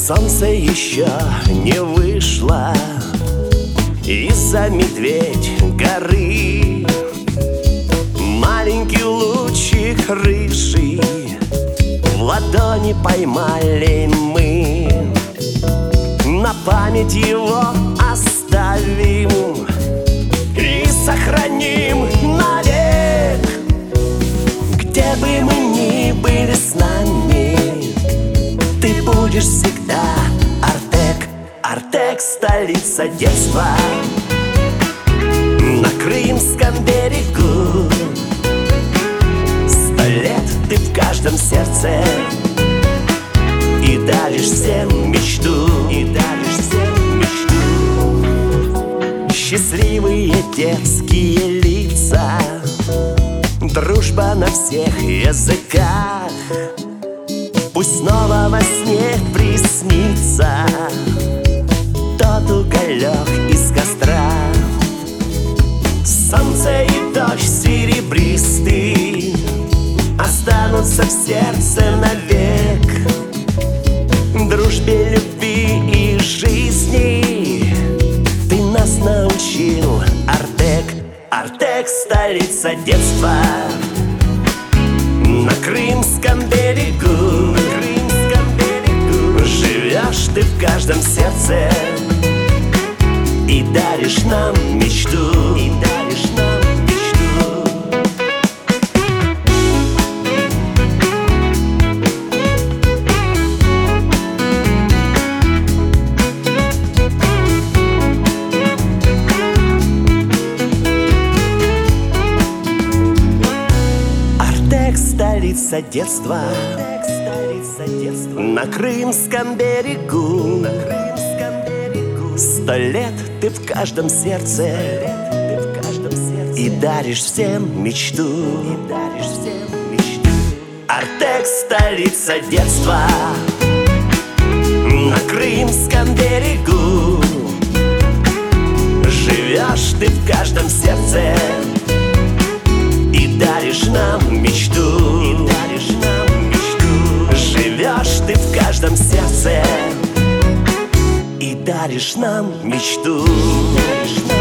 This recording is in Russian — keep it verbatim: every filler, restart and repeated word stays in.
Солнце еще не вышло из-за медведь горы. Маленький лучик рыжий в ладони поймали мы. На память его оставим и сохраним навек. Где бы мы ни были с нами, ты будешь всегда Артек. Артек — столица детства. На Крымском берегу сто лет ты в каждом сердце, и даришь всем мечту, и даришь всем мечту. Счастливые детские лица, дружба на всех языках. Пусть снова во сне приснится тот уголек из костра. Солнце и дождь серебристый останутся в сердце навек. Дружбе, любви и жизни ты нас научил, Артек. Артек — столица детства. На Крымском берегу, на Крымском берегу живешь ты в каждом сердце, и даришь нам мечту, и даришь нам мечту. Артек — столица детства. На Крымском берегу, на Крымском берегу сто лет ты в каждом сердце, и даришь всем мечту, и даришь всем мечту. Артек — столица детства. На Крымском берегу живешь ты в каждом сердце, и даришь нам мечту, и даришь нам мечту. Живешь ты в каждом сердце, и даришь нам мечту, и даришь нам